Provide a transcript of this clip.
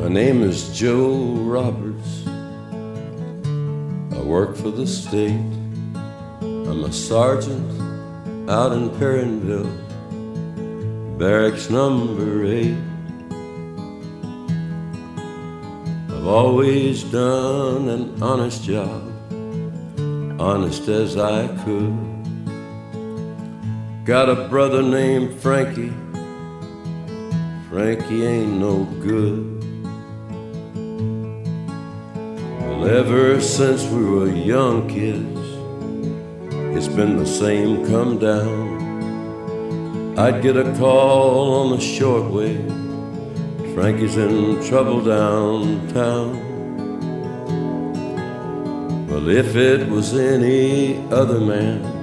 name is Joe Roberts. I work for the state. I'm a sergeant out in Perrineville, barracks number 8. I've always done an honest job, honest as I could. Got a brother named Frankie. Frankie ain't no good. Well, ever since we were young kids, it's been the same come down. I'd get a call on the shortwave, Frankie's in trouble downtown. Well, if it was any other man,